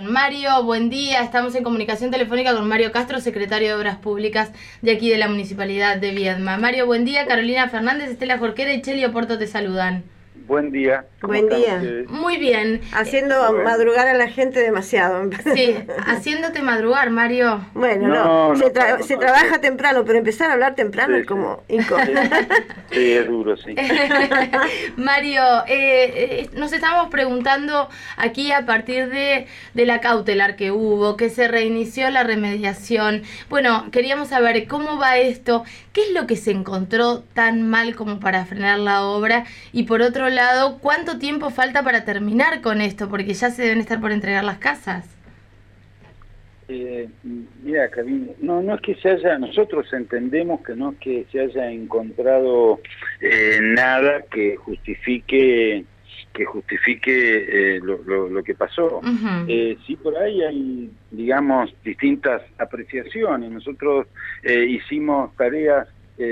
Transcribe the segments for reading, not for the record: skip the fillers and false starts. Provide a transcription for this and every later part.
Mario, buen día. Estamos en comunicación telefónica con Mario Castro, secretario de Obras Públicas de aquí de la Municipalidad de Viedma. Mario, buen día. Carolina Fernández, Estela Jorquera y Cheli Oporto te saludan. Buen día. ¿Cómo Buen están día. ustedes? Muy bien. Haciendo Bueno. madrugar a la gente demasiado. Sí, haciéndote madrugar, Mario. Bueno, No, se no, trabaja temprano, pero empezar a hablar temprano Sí, es como sí. Sí, es duro, sí. Mario, nos estamos preguntando aquí a partir de la cautelar que hubo, que se reinició la remediación. Bueno, queríamos saber cómo va esto, qué es lo que se encontró tan mal como para frenar la obra y por otro lado, ¿cuánto tiempo falta para terminar con esto? Porque ya se deben estar por entregar las casas. Mira, Karina, no es que se haya, nosotros entendemos que no es que se haya encontrado nada que justifique lo que pasó. Uh-huh. Sí, por ahí hay, digamos, distintas apreciaciones. Nosotros hicimos tareas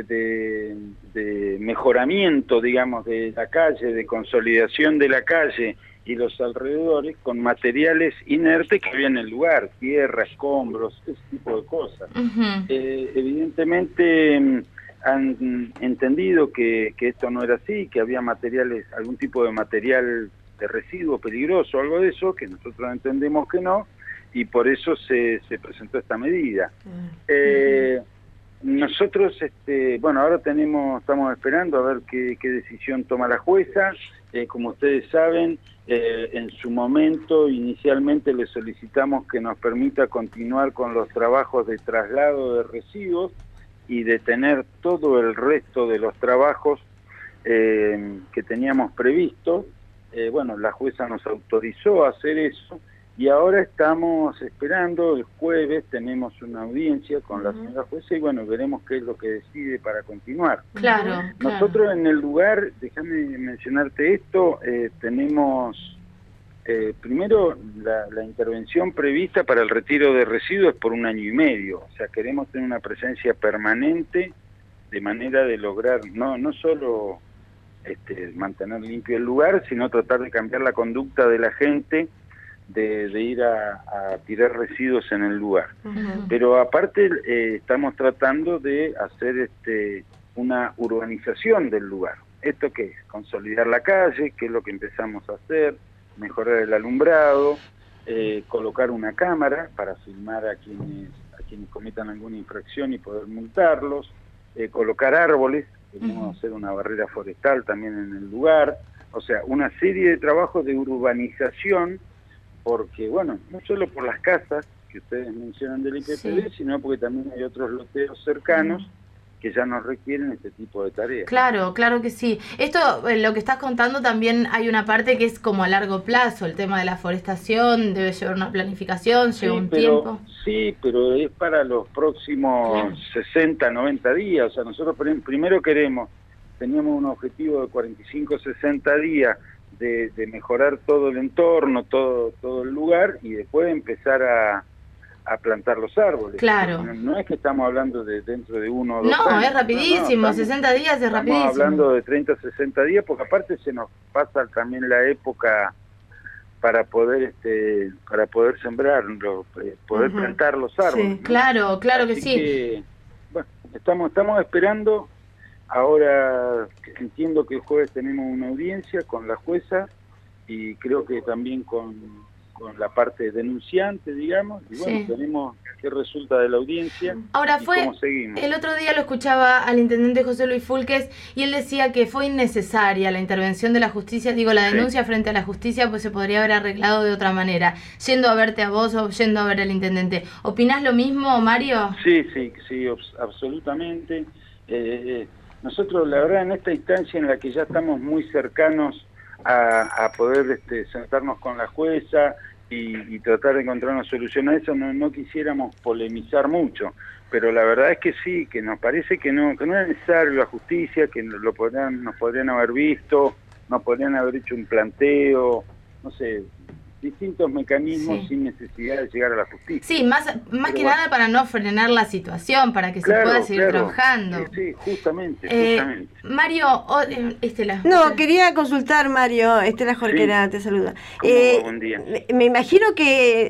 de mejoramiento, digamos, de la calle, de consolidación de la calle y los alrededores con materiales inertes que había en el lugar, tierra, escombros, ese tipo de cosas. Uh-huh. Evidentemente han entendido que esto no era así, que había materiales, algún tipo de material de residuo peligroso, algo de eso, que nosotros entendemos que no, y por eso se presentó esta medida. Nosotros, bueno, ahora estamos esperando a ver qué decisión toma la jueza. Como ustedes saben, en su momento, inicialmente le solicitamos que nos permita continuar con los trabajos de traslado de residuos y detener todo el resto de los trabajos que teníamos previstos. Bueno, la jueza nos autorizó a hacer eso. Y ahora estamos esperando, el jueves tenemos una audiencia con la señora jueza y bueno, veremos qué es lo que decide para continuar. Claro. Nosotros en el lugar, déjame mencionarte esto, tenemos primero la intervención prevista para el retiro de residuos por 1 año y medio. O sea, queremos tener una presencia permanente de manera de lograr no solo mantener limpio el lugar, sino tratar de cambiar la conducta de la gente de ir a tirar residuos en el lugar. Uh-huh. Pero aparte estamos tratando de hacer una urbanización del lugar. ¿Esto qué es? Consolidar la calle, que es lo que empezamos a hacer, mejorar el alumbrado, colocar una cámara para filmar a quienes cometan alguna infracción y poder multarlos, colocar árboles, queremos hacer una barrera forestal también en el lugar, o sea, una serie de trabajos de urbanización, porque, bueno, no solo por las casas que ustedes mencionan del IPPB, sino porque también hay otros loteos cercanos que ya nos requieren este tipo de tareas. Claro, claro que sí. Esto, lo que estás contando, también hay una parte que es como a largo plazo, el tema de la forestación, debe llevar una planificación, lleva un tiempo. Sí, pero es para los próximos 60, 90 días, o sea, nosotros primero teníamos un objetivo de 45, 60 días, de mejorar todo el entorno, todo el lugar y después empezar a plantar los árboles. Claro. No es que estamos hablando de dentro de 1 o 2 años. No, es rapidísimo, 60 días es rapidísimo. Estamos hablando de 30, 60 días, porque aparte se nos pasa también la época para poder sembrar, poder plantar los árboles. Sí, ¿no? Claro Así que sí. Que, bueno, estamos esperando. Ahora entiendo que el jueves tenemos una audiencia con la jueza y creo que también con la parte denunciante, digamos, y bueno, veremos qué resulta de la audiencia. Ahora y cómo seguimos. El otro día lo escuchaba al intendente José Luis Fulques y él decía que fue innecesaria la intervención de la justicia, la denuncia frente a la justicia, pues se podría haber arreglado de otra manera, yendo a verte a vos o yendo a ver al intendente. ¿Opinás lo mismo, Mario? Sí, absolutamente. Nosotros, la verdad, en esta instancia en la que ya estamos muy cercanos a poder sentarnos con la jueza y tratar de encontrar una solución a eso, no quisiéramos polemizar mucho, pero la verdad es que sí, que nos parece que no es necesario la justicia, que nos podrían haber visto, nos podrían haber hecho un planteo, no sé, distintos mecanismos Sí. sin necesidad de llegar a la justicia. Sí, más que bueno. nada para no frenar la situación, para que se pueda seguir trabajando. Sí, justamente. Mario, Estela. No, quería consultar, Mario, Estela Jorquera, Sí. te saluda. ¿Cómo va? Buen día. Me imagino que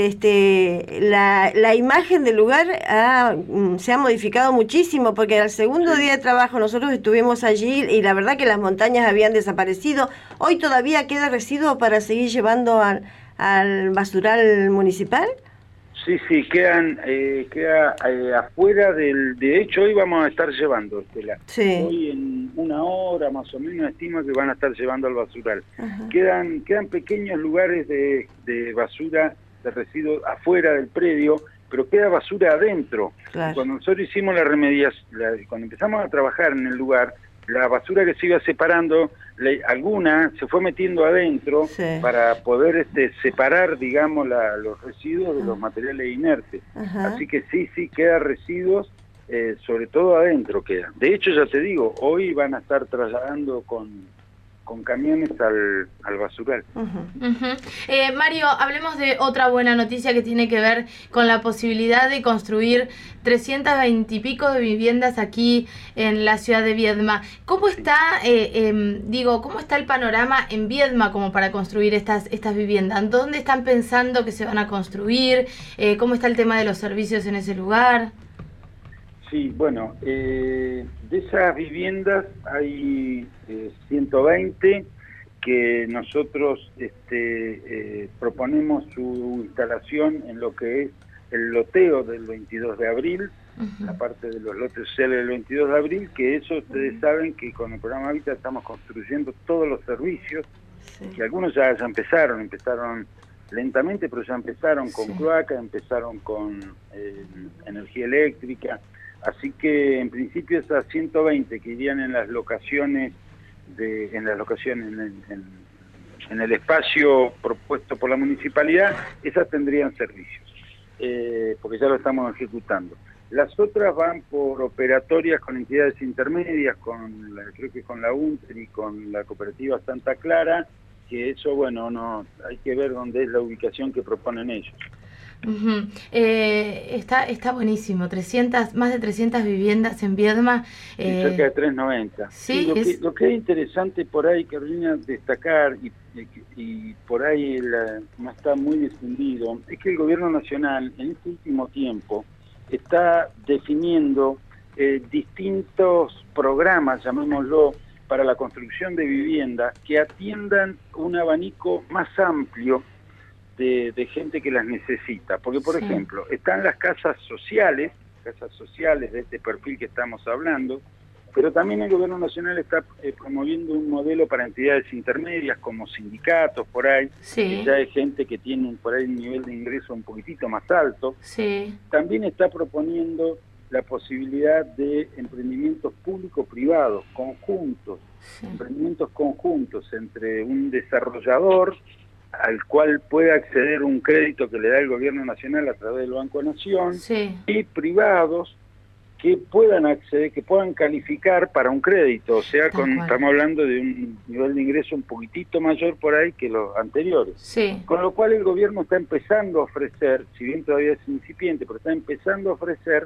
la imagen del lugar se ha modificado muchísimo, porque al segundo Sí. día de trabajo nosotros estuvimos allí y la verdad que las montañas habían desaparecido. Hoy todavía queda residuo para seguir llevando al basural municipal. Sí, queda afuera de hecho hoy vamos a estar llevando, Estela. Sí. Hoy en una hora más o menos estima que van a estar llevando al basural. Ajá. Quedan pequeños lugares de basura, de residuos afuera del predio, pero queda basura adentro. Claro. Cuando nosotros hicimos la remediación, cuando empezamos a trabajar en el lugar, la basura que se iba separando, alguna se fue metiendo adentro, Sí. para poder separar, digamos, los residuos de los materiales inertes. Ajá. Así que sí, queda residuos, sobre todo adentro queda. De hecho, ya te digo, hoy van a estar trasladando con camiones al basural. Ujú. Ujú. Mario, hablemos de otra buena noticia que tiene que ver con la posibilidad de construir 320 y pico de viviendas aquí en la ciudad de Viedma. ¿Cómo está, cómo está el panorama en Viedma como para construir estas viviendas? ¿Dónde están pensando que se van a construir? ¿Cómo está el tema de los servicios en ese lugar? Sí, bueno, de esas viviendas hay 120 que nosotros proponemos su instalación en lo que es el loteo del 22 de abril, Uh-huh. la parte de los lotes sociales del 22 de abril, que eso ustedes saben que con el programa Hábitat estamos construyendo todos los servicios, Sí. que algunos ya empezaron lentamente, pero ya empezaron con Sí. cloaca, empezaron con energía eléctrica. Así que en principio esas 120 que irían en las locaciones, en el espacio propuesto por la municipalidad, esas tendrían servicios, porque ya lo estamos ejecutando. Las otras van por operatorias con entidades intermedias, creo que con la UNTER y con la cooperativa Santa Clara, que eso, bueno, no hay que ver dónde es la ubicación que proponen ellos. Uh-huh. Está buenísimo, más de 300 viviendas en Viedma. Cerca de 390. Sí, lo que es interesante por ahí, Carolina, destacar, y por ahí no está muy difundido, es que el gobierno nacional en este último tiempo está definiendo distintos programas, llamémoslo, para la construcción de viviendas que atiendan un abanico más amplio de gente que las necesita. Porque, por Sí. ejemplo, están las casas sociales de este perfil que estamos hablando, pero también el gobierno nacional está promoviendo un modelo para entidades intermedias como sindicatos, por ahí, Sí. que ya hay gente que tiene por ahí un nivel de ingreso un poquitito más alto. Sí. También está proponiendo la posibilidad de emprendimientos público-privados, conjuntos, Sí. emprendimientos conjuntos entre un desarrollador al cual puede acceder un crédito que le da el gobierno nacional a través del Banco Nación, Sí. y privados que puedan acceder, que puedan calificar para un crédito, o sea, Tal cual. estamos hablando de un nivel de ingreso un poquitito mayor por ahí que los anteriores. Sí. Con lo cual el gobierno está empezando a ofrecer, si bien todavía es incipiente, pero está empezando a ofrecer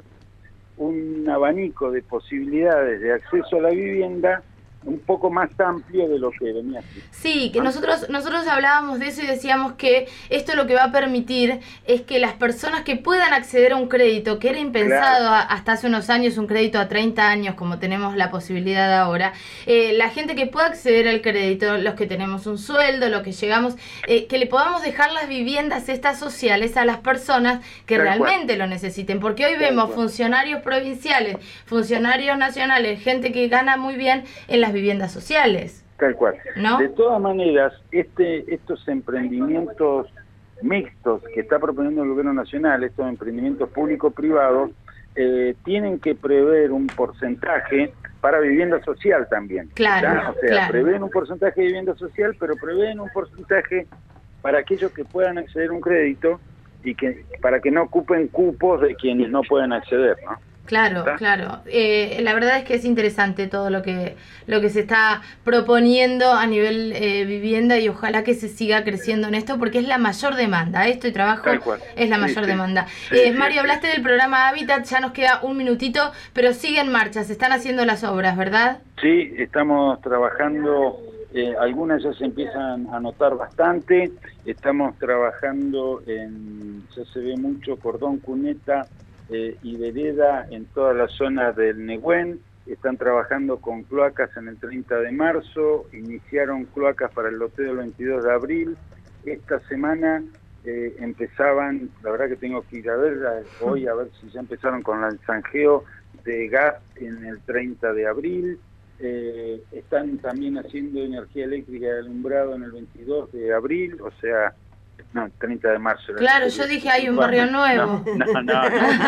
un abanico de posibilidades de acceso a la vivienda un poco más amplio de lo que venía así. Sí, que nosotros hablábamos de eso y decíamos que esto lo que va a permitir es que las personas que puedan acceder a un crédito, que era impensado hasta hace unos años, un crédito a 30 años, como tenemos la posibilidad ahora, la gente que pueda acceder al crédito, los que tenemos un sueldo, los que llegamos, que le podamos dejar las viviendas estas sociales a las personas que Tal realmente lo necesiten, porque hoy Tal vemos cual. funcionarios provinciales, funcionarios nacionales, gente que gana muy bien en las viviendas sociales. Tal cual. ¿No? De todas maneras, estos emprendimientos mixtos que está proponiendo el gobierno nacional, estos emprendimientos público-privados, tienen que prever un porcentaje para vivienda social también. Claro, ¿ya? O sea, claro. prevén un porcentaje de vivienda social, pero prevén un porcentaje para aquellos que puedan acceder a un crédito y que para que no ocupen cupos de quienes no pueden acceder, ¿no? Claro, ¿Está? claro. La verdad es que es interesante todo lo que se está proponiendo a nivel vivienda y ojalá que se siga creciendo en esto porque es la mayor demanda. Esto y trabajo Tal cual. es la Sí, mayor sí. demanda. Sí, Mario, sí, hablaste sí. del programa Hábitat, ya nos queda un minutito, pero sigue en marcha, se están haciendo las obras, ¿verdad? Sí, estamos trabajando, algunas ya se empiezan a notar bastante, estamos trabajando ya se ve mucho cordón cuneta y vereda en toda la zona del Negüén, están trabajando con cloacas en el 30 de marzo, iniciaron cloacas para el loteo el 22 de abril, esta semana empezaban, la verdad que tengo que ir a ver hoy a ver si ya empezaron con el zanjeo de gas en el 30 de abril, están también haciendo energía eléctrica de alumbrado en el 22 de abril, o sea, no, 30 de marzo. Claro, yo dije hay un barrio nuevo. No.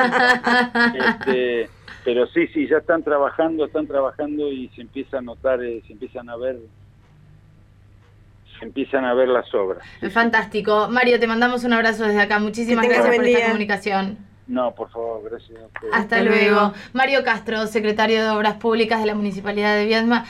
Pero sí, ya están trabajando y se empieza a notar, se empiezan a ver las obras. Fantástico. Mario, te mandamos un abrazo desde acá. Muchísimas Que tengas gracias por buen esta día. comunicación. No, por favor, gracias a ustedes. Hasta luego. Mario Castro, secretario de Obras Públicas de la Municipalidad de Viedma.